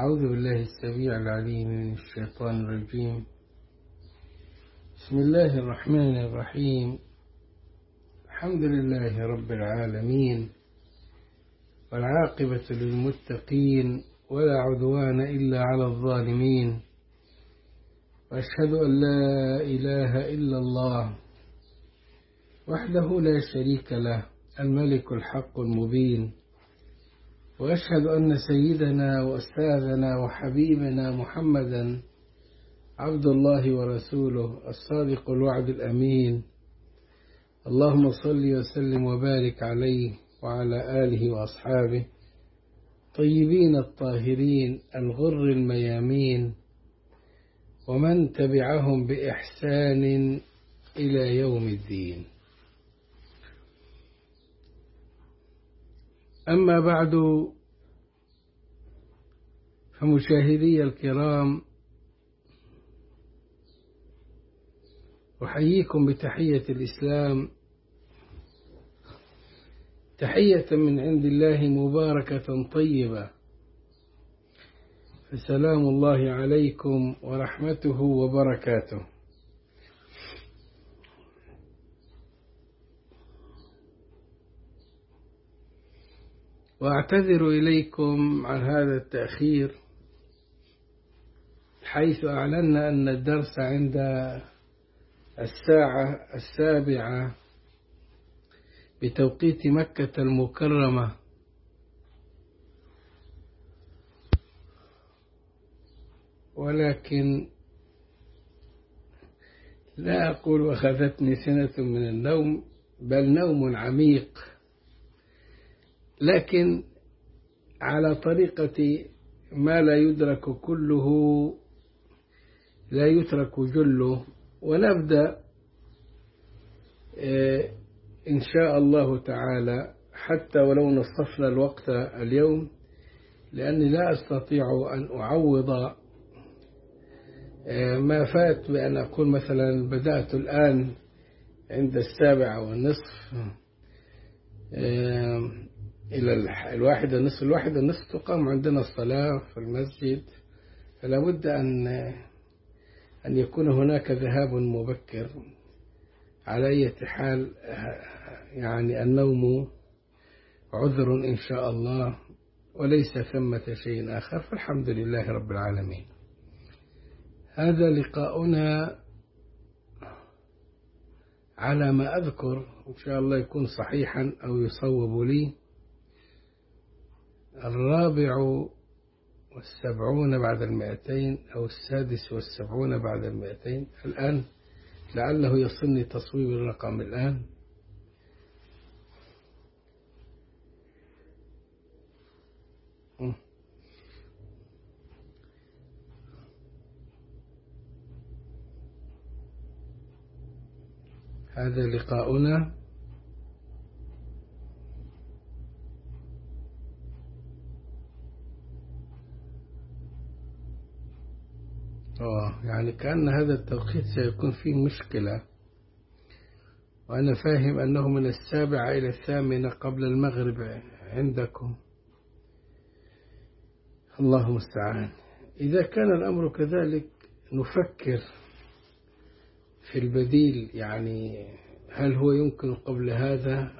أعوذ بالله السميع العليم من الشيطان الرجيم. بسم الله الرحمن الرحيم. الحمد لله رب العالمين، والعاقبة للمتقين، ولا عدوان إلا على الظالمين، وأشهد أن لا إله إلا الله وحده لا شريك له، الملك الحق المبين. وأشهد أن سيدنا وأستاذنا وحبيبنا محمدا عبد الله ورسوله الصادق الوعد الأمين. اللهم صل وسلم وبارك عليه وعلى آله وأصحابه طيبين الطاهرين الغر الميامين، ومن تبعهم بإحسان إلى يوم الدين. أما بعد، فمشاهدي الكرام، أحييكم بتحية الإسلام، تحية من عند الله مباركة طيبة، فسلام الله عليكم ورحمته وبركاته. وأعتذر إليكم عن هذا التأخير، حيث أعلنا أن الدرس عند 7:00 بتوقيت مكة المكرمة، ولكن لا أقول أخذتني سنة من النوم، بل نوم عميق، لكن على طريقة ما لا يدرك كله لا يترك جله. ونبدأ إن شاء الله تعالى، حتى ولو نصفنا الوقت اليوم، لأني لا أستطيع أن أعوض ما فات بأن أقول مثلا بدأت الآن عند 7:15 إلى 1:15. 1:15 تقام عندنا الصلاة في المسجد، فلا بد أن يكون هناك ذهاب مبكر. على أي حال، يعني النوم عذر إن شاء الله، وليس ثمة شيء آخر، فالحمد لله رب العالمين. هذا لقاؤنا على ما أذكر، إن شاء الله يكون صحيحا أو يصوب لي، 74 بعد 200 أو 76 بعد 200. الآن لعله يصلني تصويب الرقم الآن. هذا لقاؤنا يعني كأن هذا التوقيت سيكون فيه مشكلة، وأنا فاهم أنه من 7 إلى 8 قبل المغرب عندكم. الله المستعان. إذا كان الأمر كذلك نفكر في البديل، يعني هل هو يمكن قبل هذا،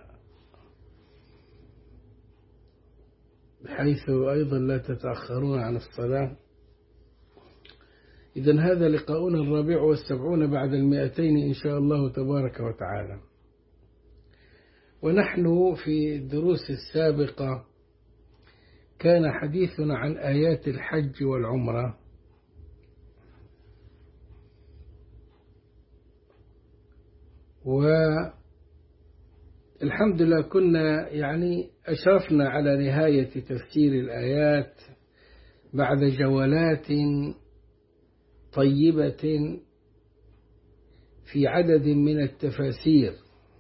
بحيث أيضا لا تتأخرون عن الصلاة. إذن هذا لقاؤنا 74 بعد 200 إن شاء الله تبارك وتعالى. ونحن في الدروس السابقة كان حديثنا عن آيات الحج والعمرة، والحمد لله كنا يعني أشرفنا على نهاية تفسير الآيات بعد جولات طيبة في عدد من التفاسير،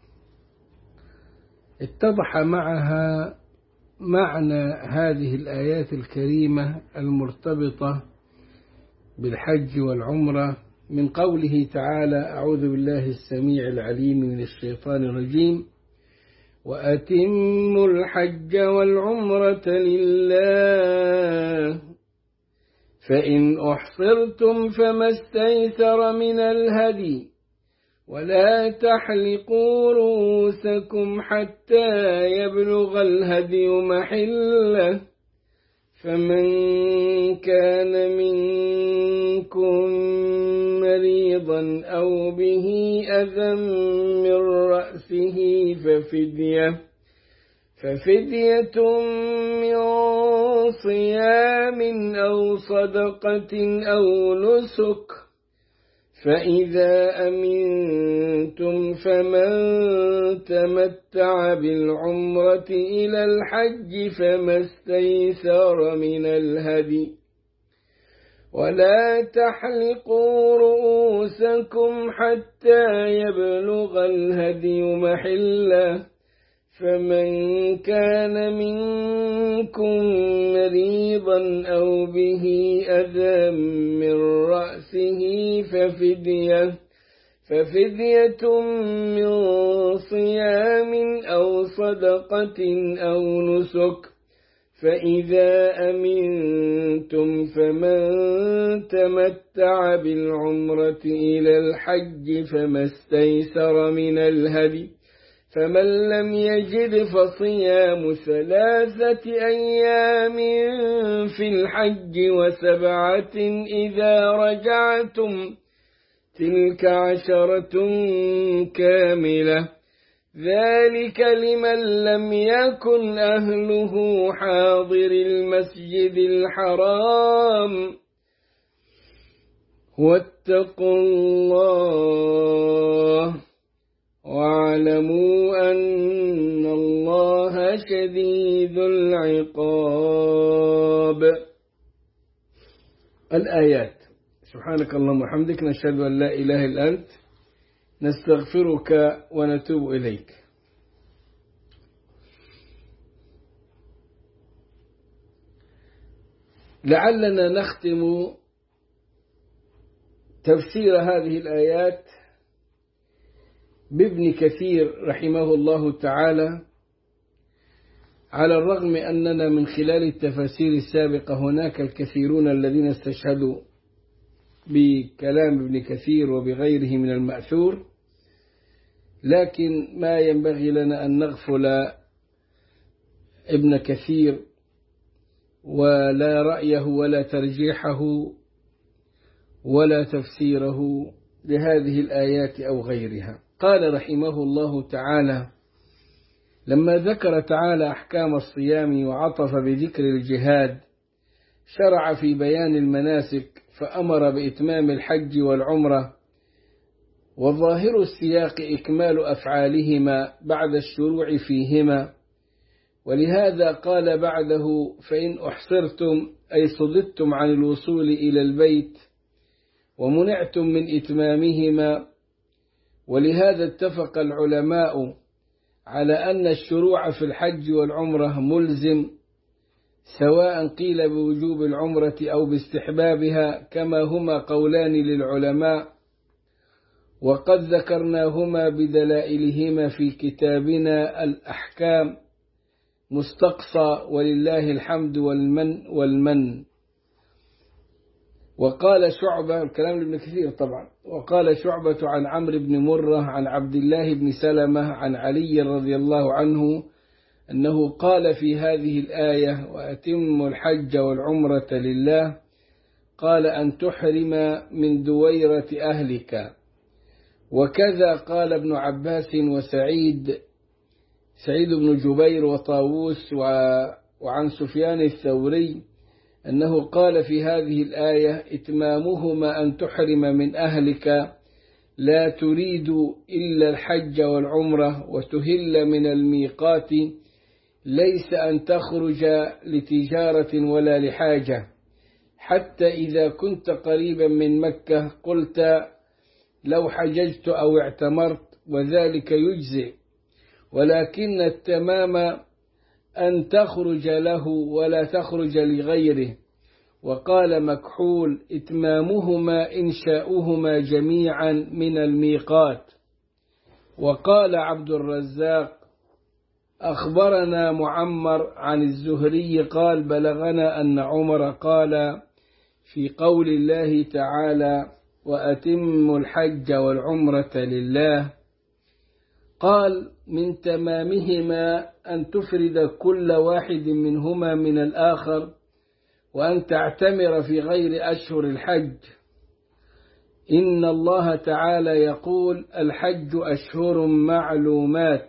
اتضح معها معنى هذه الآيات الكريمة المرتبطة بالحج والعمرة، من قوله تعالى: أعوذ بالله السميع العليم من الشيطان الرجيم: وأتموا الحج والعمرة لله فإن أحصرتم فما استيسر من الهدي ولا تحلقوا رؤوسكم حتى يبلغ الهدي محله فمن كان منكم مريضا أو به أذى من رأسه ففدية من صيام أو صدقة أو نسك فإذا أمنتم فمن تمتع بالعمرة إلى الحج فما استيسر من الهدي ولا تحلقوا رؤوسكم حتى يبلغ الهدي محله فمن كان منكم مريضا أو به أذى من رأسه ففدية من صيام أو صدقة أو نسك فإذا أمنتم فمن تمتع بالعمرة إلى الحج فما استيسر من الهدي فمن لم يجد فصيام 3 أيام في الحج و7 إذا رجعتم تلك 10 كاملة ذلك لمن لم يكن أهله حاضر المسجد الحرام واتقوا الله واعلموا أن الله شديد العقاب. الآيات. سبحانك اللهم وبحمدك نشهد أن لا إله إلا أنت نستغفرك ونتوب إليك. لعلنا نختم تفسير هذه الآيات بابن كثير رحمه الله تعالى، على الرغم أننا من خلال التفاسير السابقة هناك الكثيرون الذين استشهدوا بكلام ابن كثير وبغيره من المأثور، لكن ما ينبغي لنا أن نغفل ابن كثير ولا رأيه ولا ترجيحه ولا تفسيره لهذه الآيات أو غيرها. قال رحمه الله تعالى: لما ذكر تعالى أحكام الصيام وعطف بذكر الجهاد شرع في بيان المناسك فأمر بإتمام الحج والعمرة، وظاهر السياق إكمال أفعالهما بعد الشروع فيهما، ولهذا قال بعده: فإن أحصرتم أي صددتم عن الوصول إلى البيت ومنعتم من إتمامهما. ولهذا اتفق العلماء على أن الشروع في الحج والعمرة ملزم، سواء قيل بوجوب العمرة أو باستحبابها، كما هما قولان للعلماء وقد ذكرناهما بدلائلهما في كتابنا الأحكام مستقصى ولله الحمد والمن. وقال شعبة، الكلام لابن كثير طبعا، وقال شعبة عن عمرو بن مرة عن عبد الله بن سلمة عن علي رضي الله عنه أنه قال في هذه الآية: وأتموا الحج والعمرة لله، قال: أن تحرم من دويرة أهلك. وكذا قال ابن عباس وسعيد بن جبير وطاووس وعن سفيان الثوري أنه قال في هذه الآية: إتمامهما أن تحرم من أهلك، لا تريد إلا الحج والعمرة وتهل من الميقات، ليس أن تخرج لتجارة ولا لحاجة، حتى إذا كنت قريبا من مكة قلت لو حججت أو اعتمرت، وذلك يجزئ، ولكن التمام أن تخرج له ولا تخرج لغيره. وقال مكحول: إتمامهما إنشاؤهما جميعا من الميقات. وقال عبد الرزاق: أخبرنا معمر عن الزهري قال: بلغنا أن عمر قال في قول الله تعالى: وأتموا الحج والعمرة لله، قال: من تمامهما أن تفرد كل واحد منهما من الآخر، وأن تعتمر في غير أشهر الحج. إن الله تعالى يقول: الحج أشهر معلومات.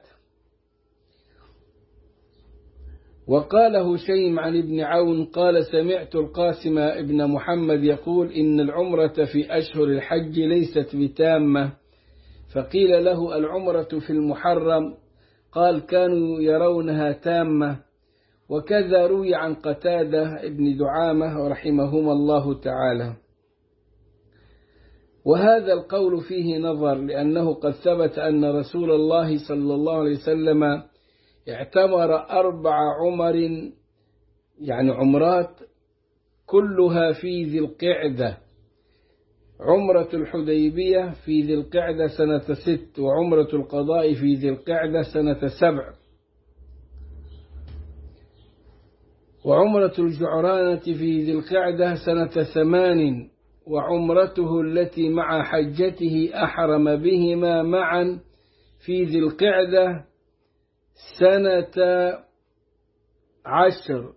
وقال هشيم عن ابن عون قال: سمعت القاسم ابن محمد يقول: إن العمرة في أشهر الحج ليست بتامة. فقيل له: العمرة في المحرم؟ قال: كانوا يرونها تامة. وكذا روي عن قتادة ابن دعامة رحمهما الله تعالى. وهذا القول فيه نظر، لأنه قد ثبت أن رسول الله صلى الله عليه وسلم اعتمر 4 عمر، يعني عمرات، كلها في ذي القعدة. عمرة الحديبية في ذي القعدة سنة 6، وعمرة القضاء في ذي القعدة سنة 7، وعمرة الجعرانة في ذي القعدة سنة 8، وعمرته التي مع حجته أحرم بهما معا في ذي القعدة سنة 10،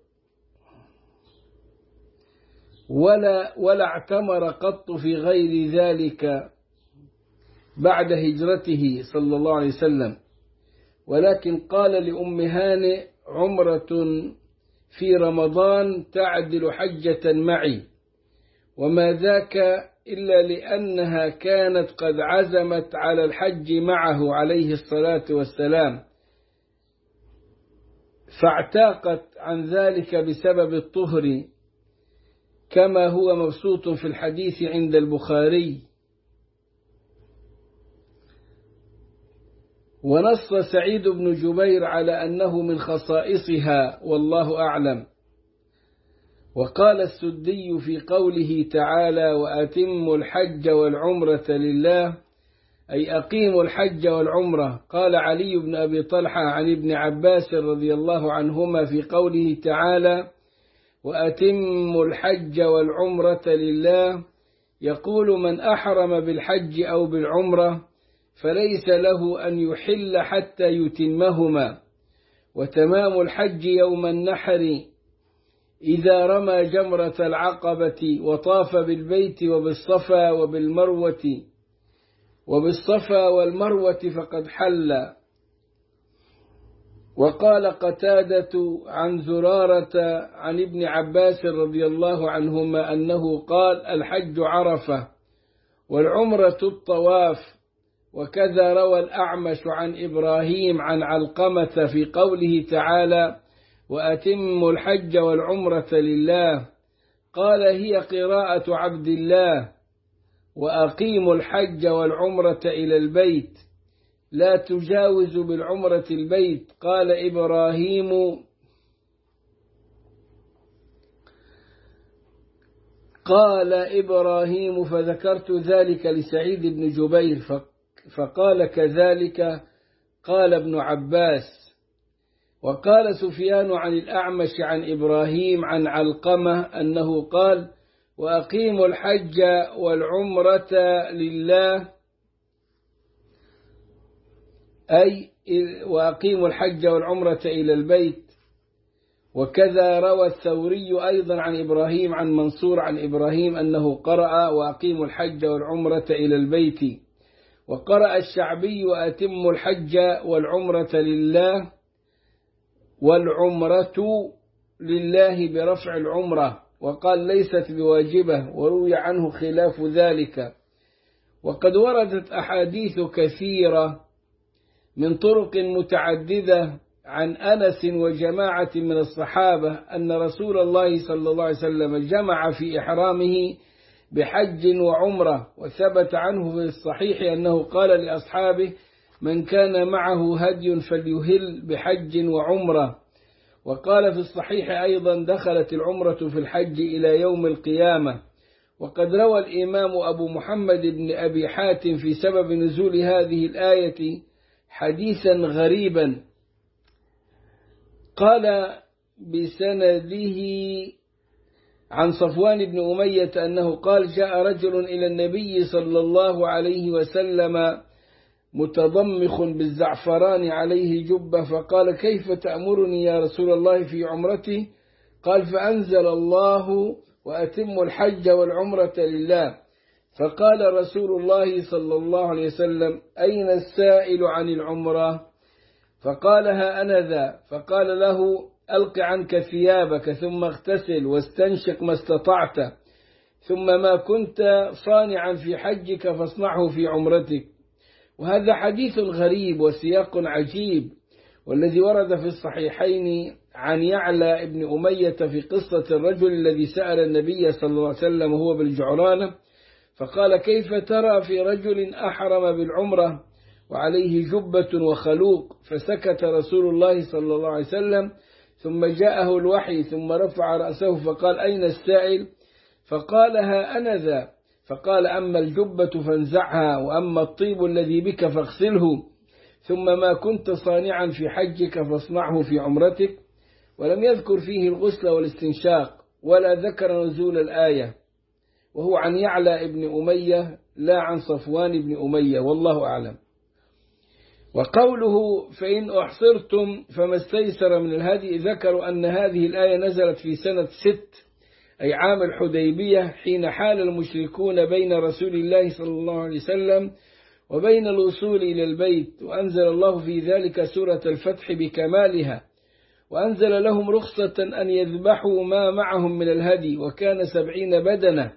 ولا اعتمر قط في غير ذلك بعد هجرته صلى الله عليه وسلم. ولكن قال لأم هانئ: عمرة في رمضان تعدل حجة معي، وما ذاك إلا لأنها كانت قد عزمت على الحج معه عليه الصلاة والسلام، فاعتاقت عن ذلك بسبب الطهر، كما هو مبسوط في الحديث عند البخاري. ونص سعيد بن جبير على أنه من خصائصها، والله أعلم. وقال السدي في قوله تعالى: وأتموا الحج والعمرة لله، أي أقيموا الحج والعمرة. قال علي بن أبي طلحة عن ابن عباس رضي الله عنهما في قوله تعالى: وأتموا الحج والعمرة لله، يقول: من أحرم بالحج أو بالعمرة فليس له أن يحل حتى يتمهما. وتمام الحج يوم النحر إذا رمى جمرة العقبة وطاف بالبيت وبالصفا والمروة فقد حل. وقال قتادة عن زرارة عن ابن عباس رضي الله عنهما أنه قال: الحج عرفة والعمرة الطواف. وكذا روى الأعمش عن إبراهيم عن علقمة في قوله تعالى: وأتموا الحج والعمرة لله، قال: هي قراءة عبد الله: وأقيموا الحج والعمرة إلى البيت، لا تجاوز بالعمرة البيت. قال إبراهيم فذكرت ذلك لسعيد بن جبير فقال: كذلك قال ابن عباس. وقال سفيان عن الأعمش عن إبراهيم عن علقمة أنه قال: وأقيموا الحج والعمرة لله، أي وأقيموا الحج والعمرة إلى البيت. وكذا روى الثوري أيضا عن إبراهيم عن منصور عن إبراهيم أنه قرأ: وأقيموا الحج والعمرة إلى البيت. وقرأ الشعبي: وأتموا الحج والعمرة لله، والعمرة لله برفع العمرة، وقال: ليست بواجبة، وروي عنه خلاف ذلك. وقد وردت أحاديث كثيرة من طرق متعددة عن أنس وجماعة من الصحابة أن رسول الله صلى الله عليه وسلم جمع في إحرامه بحج وعمرة. وثبت عنه في الصحيح أنه قال لأصحابه: من كان معه هدي فليهل بحج وعمرة. وقال في الصحيح أيضا: دخلت العمرة في الحج إلى يوم القيامة. وقد روى الإمام أبو محمد بن أبي حاتم في سبب نزول هذه الآية حديثا غريبا، قال بسنده عن صفوان بن أمية أنه قال جاء رجل إلى النبي صلى الله عليه وسلم متضمخ بالزعفران عليه جبة، فقال كيف تأمرني يا رسول الله في عمرتي؟ قال فأنزل الله وأتم الحج والعمرة لله. فقال رسول الله صلى الله عليه وسلم أين السائل عن العمرة؟ فقال ها أنا ذا. فقال له ألق عنك ثيابك ثم اغتسل واستنشق ما استطعت، ثم ما كنت صانعا في حجك فاصنعه في عمرتك. وهذا حديث غريب وسياق عجيب، والذي ورد في الصحيحين عن يعلى ابن أمية في قصة الرجل الذي سأل النبي صلى الله عليه وسلم وهو بالجعرانة فقال كيف ترى في رجل أحرم بالعمرة وعليه جبة وخلوق؟ فسكت رسول الله صلى الله عليه وسلم، ثم جاءه الوحي ثم رفع رأسه فقال أين السائل؟ فقال ها أنا ذا. فقال أما الجبة فانزعها، وأما الطيب الذي بك فاغسله، ثم ما كنت صانعا في حجك فاصنعه في عمرتك. ولم يذكر فيه الغسل والاستنشاق ولا ذكر نزول الآية، وهو عن يعلى ابن أمية لا عن صفوان بن أمية، والله أعلم. وقوله فإن أحصرتم فما استيسر من الهدي، ذكروا أن هذه الآية نزلت في سنة 6 أي عام الحديبية، حين حال المشركون بين رسول الله صلى الله عليه وسلم وبين الوصول إلى البيت، وأنزل الله في ذلك سورة الفتح بكمالها، وأنزل لهم رخصة أن يذبحوا ما معهم من الهدي، وكان 70 بدنة،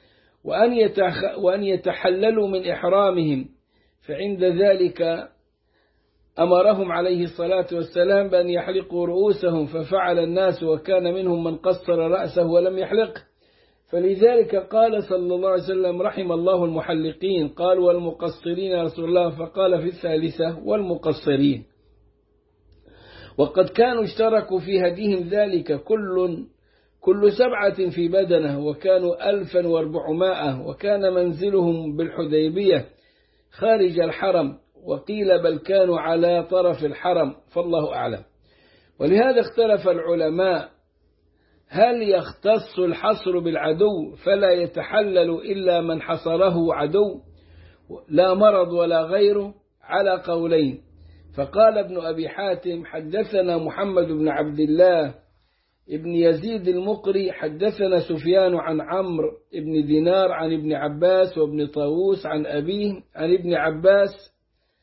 وأن يتحللوا من إحرامهم. فعند ذلك أمرهم عليه الصلاة والسلام بأن يحلقوا رؤوسهم، ففعل الناس، وكان منهم من قصر رأسه ولم يحلق. فلذلك قال صلى الله عليه وسلم رحم الله المحلقين. قال والمقصرين يا رسول الله؟ فقال في الثالثة والمقصرين. وقد كانوا اشتركوا في هديهم ذلك كل 7 في بدنة، وكانوا 1400، وكان منزلهم بالحديبية خارج الحرم، وقيل بل كانوا على طرف الحرم، فالله أعلم. ولهذا اختلف العلماء هل يختص الحصر بالعدو فلا يتحلل إلا من حصره عدو لا مرض ولا غيره؟ على قولين. فقال ابن أبي حاتم حدثنا محمد بن عبد الله ابن يزيد المقري حدثنا سفيان عن عمرو بن دينار عن ابن عباس وابن طاووس عن أبيه عن ابن عباس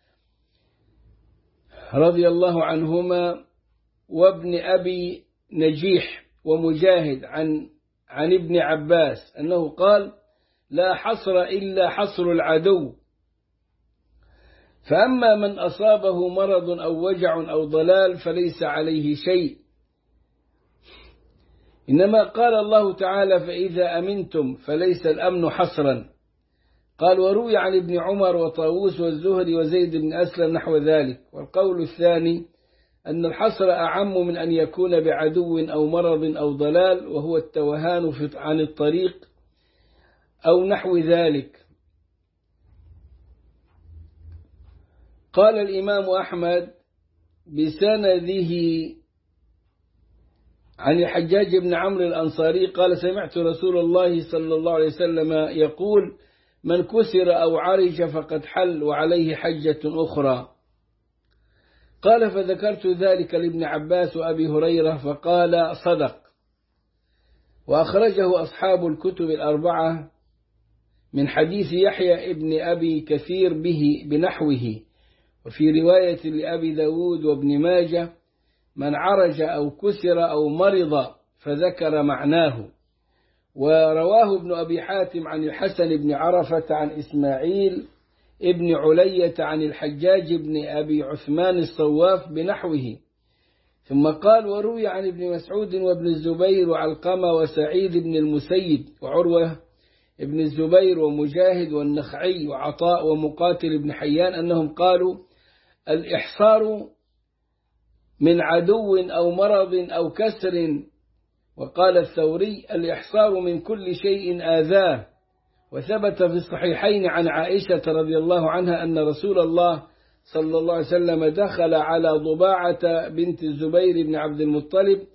رضي الله عنهما وابن أبي نجيح ومجاهد عن ابن عباس أنه قال لا حصر إلا حصر العدو، فأما من أصابه مرض أو وجع أو ضلال فليس عليه شيء، إنما قال الله تعالى فإذا أمنتم، فليس الأمن حصرا. قال وروي عن ابن عمر وطاووس والزهري وزيد بن أسلم نحو ذلك. والقول الثاني أن الحصر أعم من أن يكون بعدو أو مرض أو ضلال، وهو التوهان عن الطريق أو نحو ذلك. قال الإمام أحمد بسنده عن الحجاج بن عمرو الأنصاري قال سمعت رسول الله صلى الله عليه وسلم يقول من كسر أو عرج فقد حل وعليه حجة أخرى. قال فذكرت ذلك لابن عباس وأبي هريرة فقال صدق. وأخرجه أصحاب الكتب الأربعة من حديث يحيى ابن أبي كثير به بنحوه. وفي رواية لأبي داود وابن ماجة من عرج أو كسر أو مرض فذكر معناه. ورواه ابن أبي حاتم عن الحسن بن عرفة عن إسماعيل ابن علية عن الحجاج بن أبي عثمان الصواف بنحوه. ثم قال وروي عن ابن مسعود وابن الزبير وعلقمة وسعيد بن المسيب وعروة ابن الزبير ومجاهد والنخعي وعطاء ومقاتل بن حيان أنهم قالوا الإحصار من عدو أو مرض أو كسر. وقال الثوري الإحصار من كل شيء آذاه. وثبت في الصحيحين عن عائشة رضي الله عنها أن رسول الله صلى الله عليه وسلم دخل على ضباعة بنت الزبير بن عبد المطلب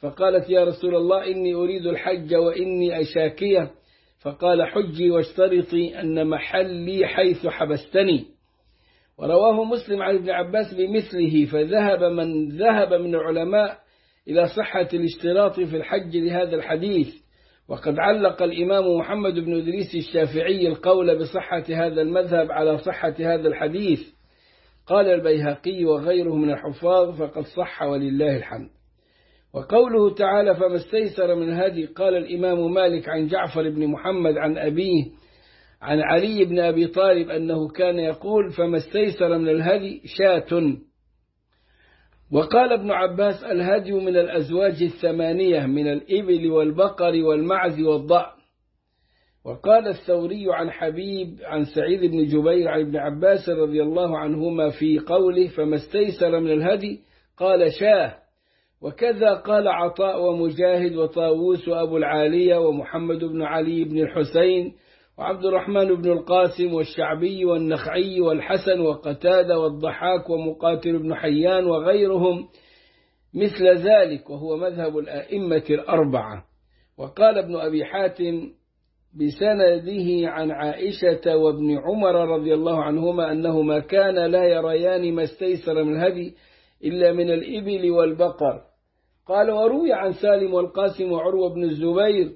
فقالت يا رسول الله إني أريد الحج وإني أشاكية، فقال حجي واشترطي أن محلي حيث حبستني. ورواه مسلم عن ابن عباس بمثله، فذهب من ذهب من العلماء إلى صحة الاشتراط في الحج لهذا الحديث. وقد علق الإمام محمد بن إدريس الشافعي القول بصحة هذا المذهب على صحة هذا الحديث. قال البيهقي وغيره من الحفاظ فقد صح ولله الحمد. وقوله تعالى فما استيسر من الهدي، قال الإمام مالك عن جعفر بن محمد عن أبيه عن علي بن أبي طالب أنه كان يقول فما استيسر من الهدي شاة. وقال ابن عباس الهدي من الأزواج الثمانية من الإبل والبقر والمعز والضأن. وقال الثوري عن حبيب عن سعيد بن جبير عن ابن عباس رضي الله عنهما في قوله فما استيسر من الهدي قال شاه. وكذا قال عطاء ومجاهد وطاووس وأبو العالية ومحمد بن علي بن الحسين وعبد الرحمن بن القاسم والشعبي والنخعي والحسن وقتادة والضحاك ومقاتل بن حيان وغيرهم مثل ذلك، وهو مذهب الأئمة الأربعة. وقال ابن أبي حاتم بسنده عن عائشة وابن عمر رضي الله عنهما أنهما كان لا يريان ما استيسر من الهدي إلا من الإبل والبقر. قال وروي عن سالم والقاسم وعروة بن الزبير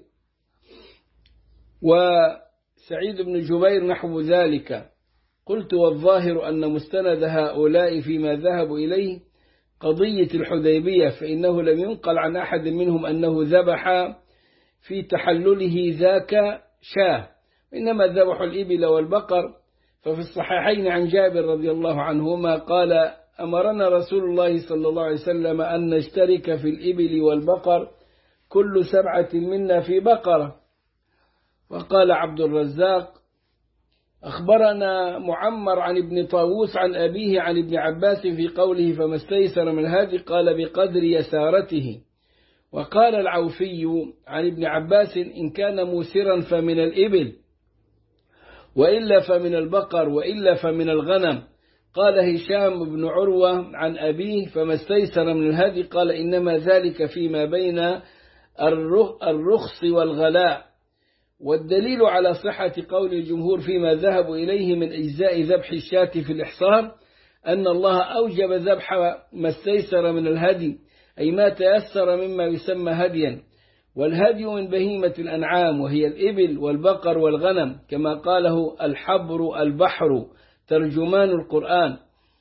وسعيد بن جبير نحو ذلك. قلت والظاهر أن مستند هؤلاء فيما ذهبوا إليه قضية الحديبية، فإنه لم ينقل عن أحد منهم أنه ذبح في تحلله ذاك شاه، إنما ذبحوا الإبل والبقر. ففي الصحيحين عن جابر رضي الله عنهما قال أمرنا رسول الله صلى الله عليه وسلم أن نشترك في الإبل والبقر كل 7 منا في بقرة. وقال عبد الرزاق أخبرنا معمر عن ابن طاووس عن أبيه عن ابن عباس في قوله فما استيسر من الهدي قال بقدر يسارته. وقال العوفي عن ابن عباس إن كان موسرا فمن الإبل وإلا فمن البقر وإلا فمن الغنم. قال هشام بن عروة عن أبيه فما استيسر من الهدي قال إنما ذلك فيما بين الرخص والغلاء. والدليل على صحة قول الجمهور فيما ذهبوا إليه من إجزاء ذبح الشاة في الإحصار أن الله أوجب ذبح ما استيسر من الهدي، أي ما تيسر مما يسمى هديا. والهدي من بهيمة الأنعام وهي الإبل والبقر والغنم، كما قاله الحبر البحر ترجمان القرآن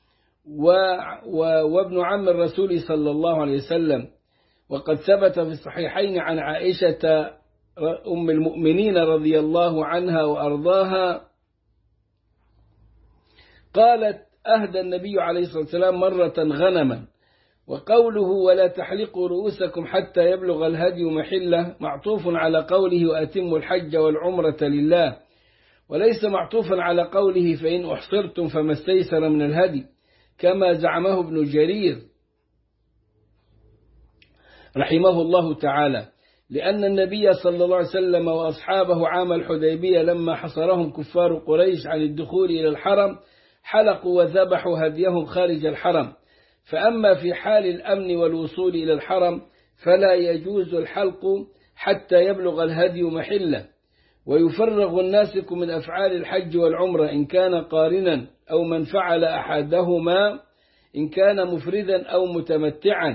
وابن عم الرسول صلى الله عليه وسلم. وقد ثبت في الصحيحين عن عائشة أم المؤمنين رضي الله عنها وأرضاها قالت أهدى النبي عليه الصلاة والسلام مرة غنما. وقوله ولا تحلقوا رؤوسكم حتى يبلغ الهدي محله معطوف على قوله وأتموا الحج والعمرة لله، وليس معطوفا على قوله فإن أحصرتم فما استيسر من الهدي كما زعمه ابن جرير رحمه الله تعالى، لأن النبي صلى الله عليه وسلم وأصحابه عام الحديبية لما حصرهم كفار قريش عن الدخول إلى الحرم حلقوا وذبحوا هديهم خارج الحرم. فأما في حال الأمن والوصول إلى الحرم فلا يجوز الحلق حتى يبلغ الهدي محله. ويفرغ الناسك من أفعال الحج والعمرة إن كان قارنا أو من فعل أحدهما إن كان مفردا أو متمتعا.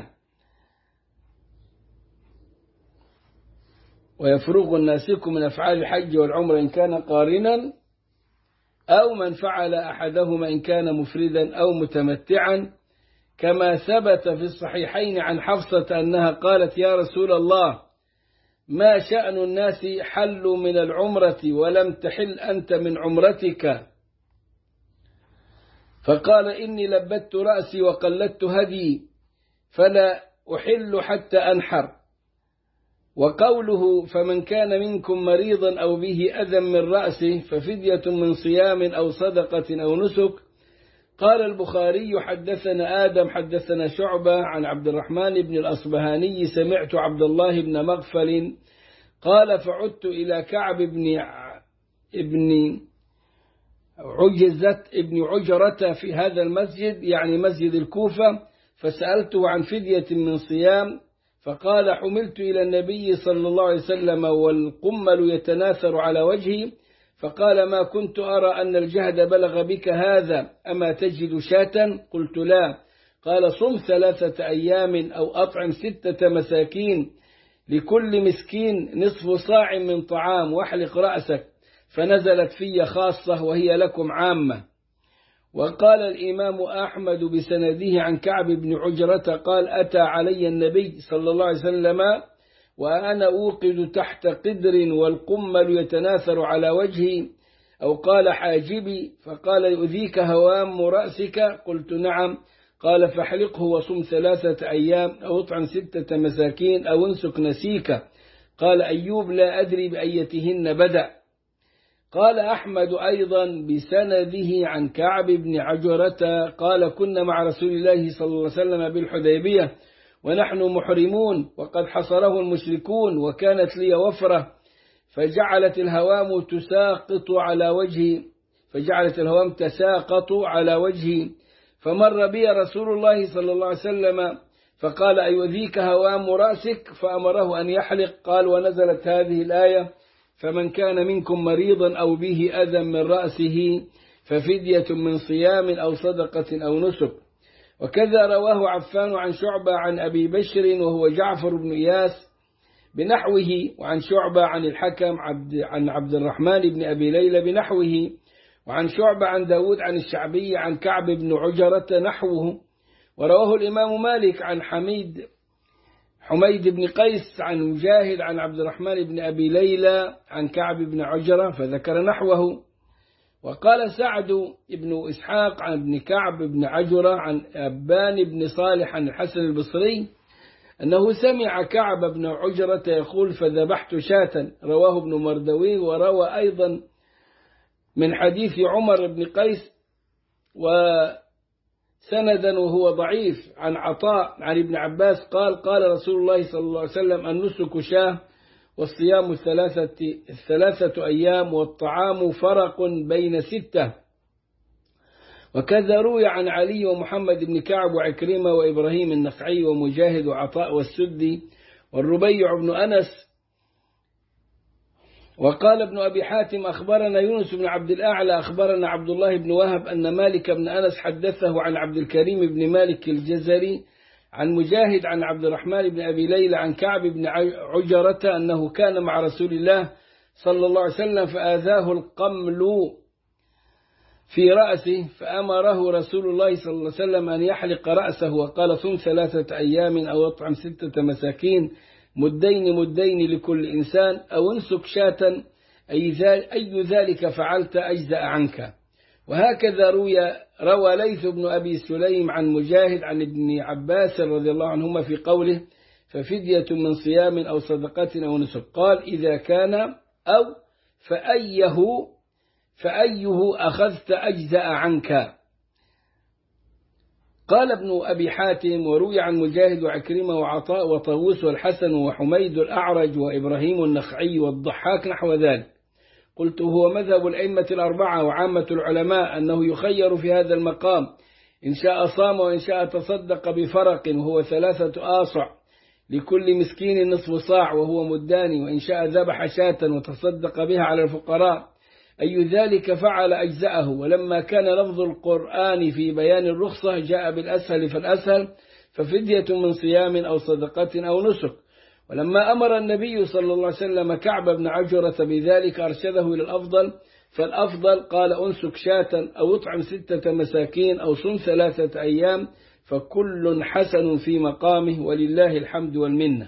ويفرغ الناسك من أفعال الحج والعمرة إن كان قارنا أو من فعل أحدهما إن كان مفردا أو متمتعا، كما ثبت في الصحيحين عن حفصة أنها قالت يا رسول الله ما شأن الناس حلوا من العمرة ولم تحل أنت من عمرتك؟ فقال إني لبت رأسي وقلدت هدي فلا أحل حتى أنحر. وقوله فمن كان منكم مريضا أو به أذى من رأسه ففدية من صيام أو صدقة أو نسك. قال البخاري حدثنا آدم حدثنا شعبة عن عبد الرحمن بن الأصبهاني سمعت عبد الله بن مغفل قال فعدت إلى كعب ابن عجرة في هذا المسجد يعني مسجد الكوفة فسألته عن فدية من صيام فقال: حملت إلى النبي صلى الله عليه وسلم والقمل يتناثر على وجهي، فقال: ما كنت أرى أن الجهد بلغ بك هذا، أما تجد شاة؟ قلت: لا. قال: صم 3 أيام أو أطعم 6 مساكين، لكل مسكين نصف صاع من طعام، واحلق رأسك، فنزلت في خاصة وهي لكم عامة. وقال الإمام أحمد بسنده عن كعب بن عجرة قال: أتى علي النبي صلى الله عليه وسلم وأنا أوقد تحت قدر والقمل يتناثر على وجهي، أو قال حاجبي، فقال: يؤذيك هوام رأسك؟ قلت: نعم. قال: فاحلقه وصم 3 أيام أو اطعم 6 مساكين أو انسك نسيك. قال أيوب: لا أدري بأيتهن بدأ. قال أحمد أيضا بسنده عن كعب بن عجرة قال: كنا مع رسول الله صلى الله عليه وسلم بالحديبية ونحن محرمون، وقد حصره المشركون، وكانت لي وفرة، فجعلت الهوام تساقط على وجهي، فمر بي رسول الله صلى الله عليه وسلم فقال: أيؤذيك هوام رأسك؟ فأمره أن يحلق. قال: ونزلت هذه الآية: فمن كان منكم مريضا أو به أذى من رأسه ففدية من صيام أو صدقة أو نسك. وكذا رواه عفان عن شعبة عن أبي بشر وهو جعفر بن إياس بنحوه، وعن شعبة عن الحكم عن عبد الرحمن بن أبي ليلى بنحوه، وعن شعبة عن داود عن الشعبي عن كعب بن عجرة نحوه. ورواه الإمام مالك عن حميد بن قيس عن مجاهد عن عبد الرحمن بن أبي ليلى عن كعب بن عجرة فذكر نحوه. وقال سعد بن إسحاق عن ابن كعب بن عجرة عن أبان بن صالح عن الحسن البصري أنه سمع كعب بن عجرة يقول: فذبحت شاة. رواه ابن مردويه. وروى أيضا من حديث عمر بن قيس وسندا وهو ضعيف عن عطاء عن ابن عباس قال: قال رسول الله صلى الله عليه وسلم: النسك شاه، والصيام 3 أيام، والطعام فرق بين 6. وكذا روي عن علي ومحمد بن كعب وعكرمة وإبراهيم النخعي ومجاهد وعطاء والسدي والربيع بن أنس. وقال ابن أبي حاتم: أخبرنا يونس بن عبد الأعلى أخبرنا عبد الله بن وهب أن مالك بن أنس حدثه عن عبد الكريم بن مالك الجزري عن مجاهد عن عبد الرحمن بن أبي ليلى عن كعب بن عجرة أنه كان مع رسول الله صلى الله عليه وسلم فآذاه القمل في رأسه، فأمره رسول الله صلى الله عليه وسلم أن يحلق رأسه، وقال: صم 3 أيام أو اطعم 6 مساكين، مدين لكل إنسان، أو انسك شاة، أي ذلك فعلت أجزأ عنك. وهكذا روى ليث بن أبي سليم عن مجاهد عن ابن عباس رضي الله عنهما في قوله: ففدية من صيام أو صدقة أو نسك. قال: إذا كان أو فأيه أخذت أجزأ عنك. قال ابن أبي حاتم: وروي عن مجاهد وعكرمة وعطاء وطاووس والحسن وحميد الأعرج وإبراهيم النخعي والضحاك نحو ذلك. قلت: هو مذهب الأئمة 4 وعامة العلماء أنه يخير في هذا المقام، إن شاء صام وإن شاء تصدق بفرق وهو 3 آصع، لكل مسكين نصف صاع وهو مدان، وإن شاء ذبح شاة وتصدق بها على الفقراء، أي ذلك فعل أجزأه. ولما كان لفظ القرآن في بيان الرخصة جاء بالأسهل فالأسهل، ففدية من صيام أو صدقة أو نسك. ولما أمر النبي صلى الله عليه وسلم كعب بن عجرة بذلك أرشده إلى الأفضل، فالأفضل قال: أنسك شاة أو اطعم 6 مساكين أو صم 3 أيام، فكل حسن في مقامه، ولله الحمد والمنة.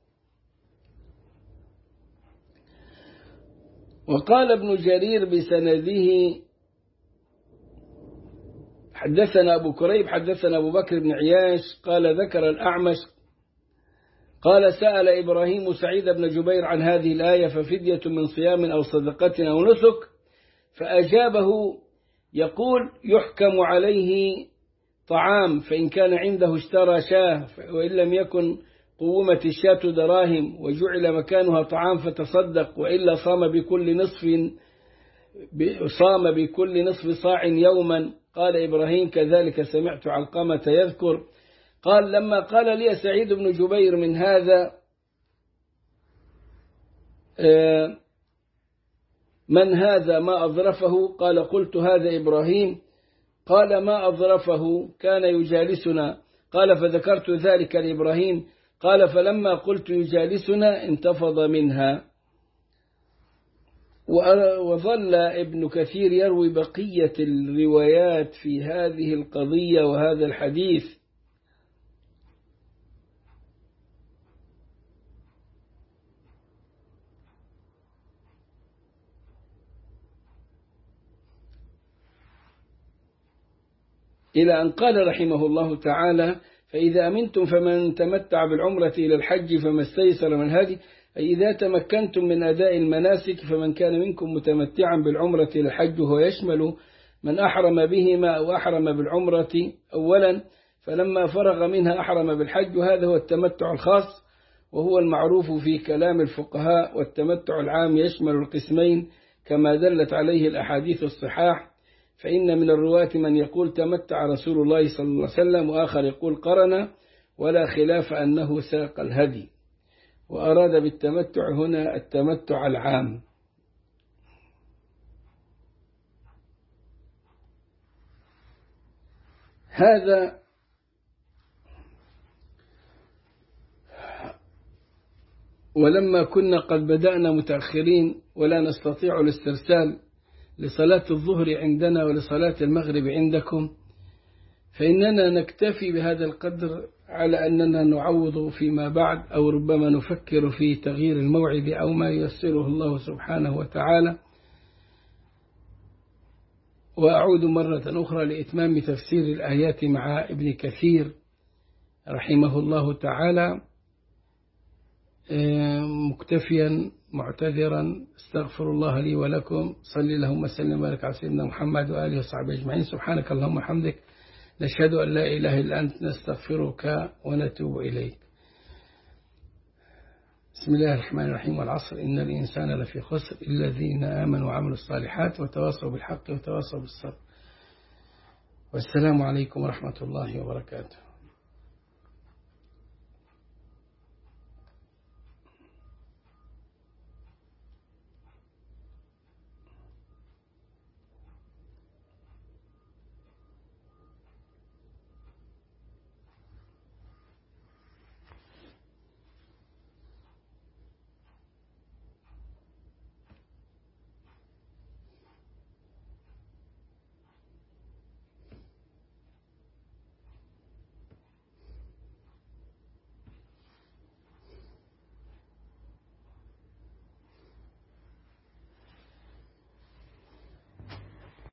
وقال ابن جرير بسنده: حدثنا أبو كريب حدثنا أبو بكر بن عياش قال: ذكر الأعمش قال: سأل إبراهيم سعيد بن جبير عن هذه الآية: ففدية من صيام أو صدقة أو نسك، فأجابه يقول: يحكم عليه طعام، فإن كان عنده اشترى شاه، وإن لم يكن قومت الشاة دراهم وجعل مكانها طعام فتصدق، وإلا صام بكل نصف صاع يوما. قال إبراهيم: كذلك سمعت علقمة يذكر. قال لما قال لي سعيد بن جبير من هذا من هذا ما أظرفه؟ قال قلت هذا إبراهيم. قال ما أظرفه كان يجالسنا. قال فذكرت ذلك لإبراهيم. قال فلما قلت يجالسنا انتفض منها. وظل ابن كثير يروي بقية الروايات في هذه القضية وهذا الحديث. إلى أن قال رحمه الله تعالى فإذا أمنتم فمن تمتع بالعمرة إلى الحج فما استيسر من هذه، أي إذا تمكنتم من أداء المناسك فمن كان منكم متمتعا بالعمرة إلى الحج، وهو يشمل من أحرم بهما أو أحرم بالعمرة أولا فلما فرغ منها أحرم بالحج، وهذا هو التمتع الخاص وهو المعروف في كلام الفقهاء. والتمتع العام يشمل القسمين كما دلت عليه الأحاديث الصحاح، فإن من الرواة من يقول تمتع رسول الله صلى الله عليه وسلم، وآخر يقول قرن، ولا خلاف أنه ساق الهدي. وأراد بالتمتع هنا التمتع العام. هذا ولما كنا قد بدأنا متأخرين ولا نستطيع الاسترسال لصلاة الظهر عندنا ولصلاة المغرب عندكم، فإننا نكتفي بهذا القدر على أننا نعوض فيما بعد، أو ربما نفكر في تغيير الموعد أو ما ييسره الله سبحانه وتعالى. وأعود مرة أخرى لإتمام تفسير الآيات مع ابن كثير رحمه الله تعالى، مكتفيا معتذرا. استغفر الله لي ولكم. صلي اللهم وسلم وبارك على سيدنا محمد وآله وصحبه أجمعين. سبحانك اللهم وبحمدك، نشهد أن لا إله إلا أنت، نستغفرك ونتوب إليك. بسم الله الرحمن الرحيم. والعصر إن الإنسان لفي خسر إلا الذين آمنوا وعملوا الصالحات وتواصوا بالحق وتواصوا بالصبر. والسلام عليكم ورحمة الله وبركاته.